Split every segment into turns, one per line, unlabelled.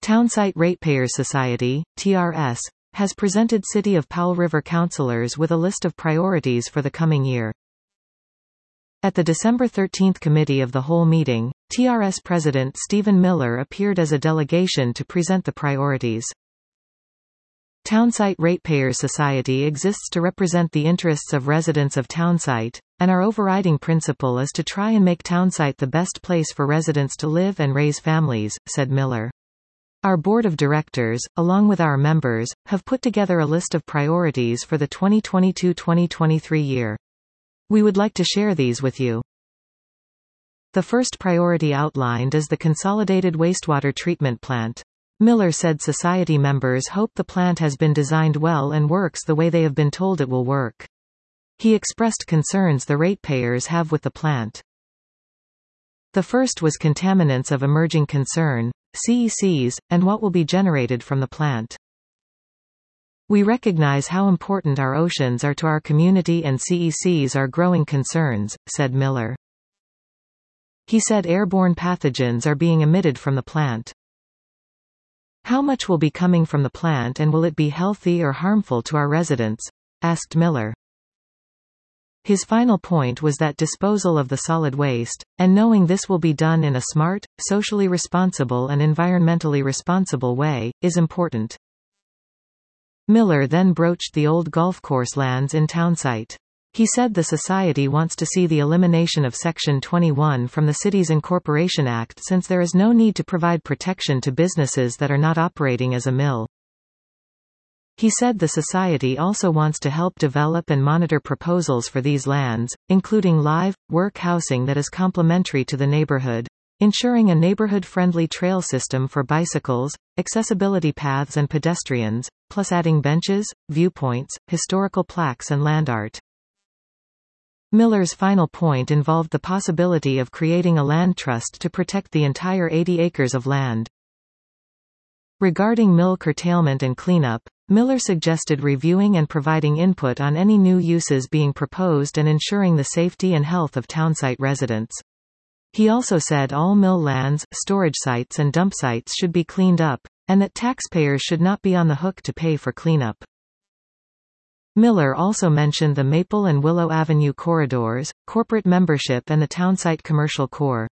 Townsite Ratepayers Society, TRS, has presented City of Powell River councillors with a list of priorities for the coming year. At the December 13 Committee of the Whole meeting, TRS President Stephen Miller appeared as a delegation to present the priorities. Townsite Ratepayers Society exists to represent the interests of residents of Townsite, and our overriding principle is to try and make Townsite the best place for residents to live and raise families, said Miller. Our board of directors, along with our members, have put together a list of priorities for the 2022-2023 year. We would like to share these with you. The first priority outlined is the Consolidated Wastewater Treatment Plant. Miller said society members hope the plant has been designed well and works the way they have been told it will work. He expressed concerns the ratepayers have with the plant. The first was contaminants of emerging concern, CECs, and what will be generated from the plant. We recognize how important our oceans are to our community and CECs are growing concerns, said Miller. He said airborne pathogens are being emitted from the plant. How much will be coming from the plant and will it be healthy or harmful to our residents? Asked Miller. His final point was that disposal of the solid waste, and knowing this will be done in a smart, socially responsible and environmentally responsible way, is important. Miller then broached the old golf course lands in Townsite. He said the society wants to see the elimination of Section 21 from the Cities Incorporation Act since there is no need to provide protection to businesses that are not operating as a mill. He said the society also wants to help develop and monitor proposals for these lands, including live, work housing that is complementary to the neighborhood, ensuring a neighborhood-friendly trail system for bicycles, accessibility paths and pedestrians, plus adding benches, viewpoints, historical plaques and land art. Miller's final point involved the possibility of creating a land trust to protect the entire 80 acres of land. Regarding mill curtailment and cleanup, Miller suggested reviewing and providing input on any new uses being proposed and ensuring the safety and health of Townsite residents. He also said all mill lands, storage sites and dump sites should be cleaned up, and that taxpayers should not be on the hook to pay for cleanup. Miller also mentioned the Maple and Willow Avenue corridors, corporate membership and the Townsite Commercial Core.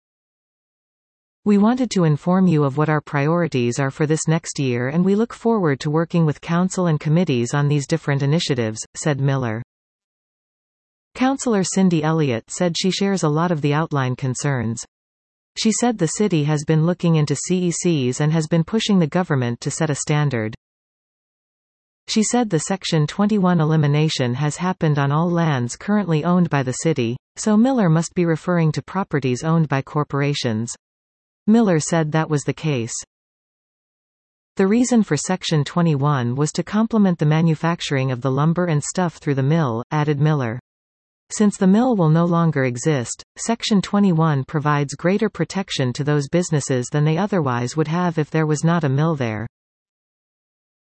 We wanted to inform you of what our priorities are for this next year and we look forward to working with council and committees on these different initiatives, said Miller. Councillor Cindy Elliott said she shares a lot of the outlined concerns. She said the city has been looking into CECs and has been pushing the government to set a standard. She said the Section 21 elimination has happened on all lands currently owned by the city, so Miller must be referring to properties owned by corporations. Miller said that was the case. The reason for Section 21 was to complement the manufacturing of the lumber and stuff through the mill, added Miller. Since the mill will no longer exist, Section 21 provides greater protection to those businesses than they otherwise would have if there was not a mill there.